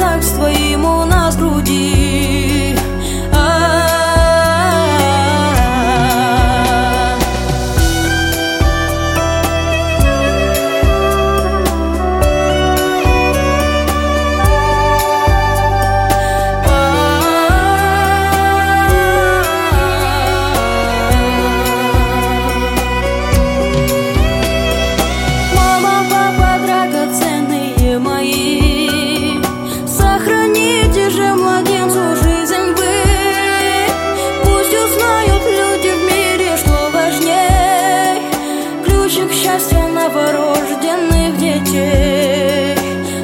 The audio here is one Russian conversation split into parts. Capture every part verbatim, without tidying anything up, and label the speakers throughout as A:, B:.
A: так с твоим у нас в груди. Счастья новорожденных детей.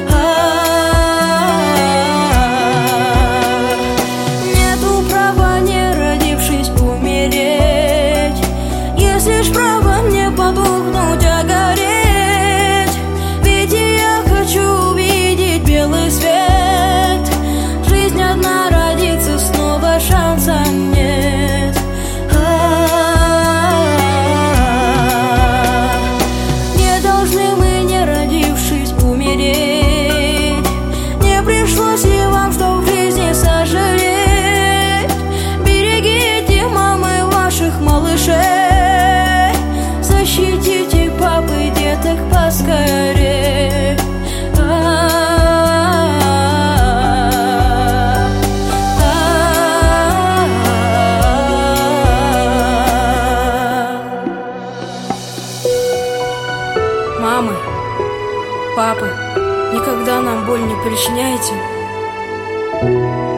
A: А-а-а. Нету права, не родившись, умереть. Есть лишь право не потухнуть, а гореть. Ведь я хочу увидеть белый свет. Жизнь одна, родиться снова шанса нет. Защитите папы, деток поскорее. Мамы, папы, никогда нам боль не причиняйте.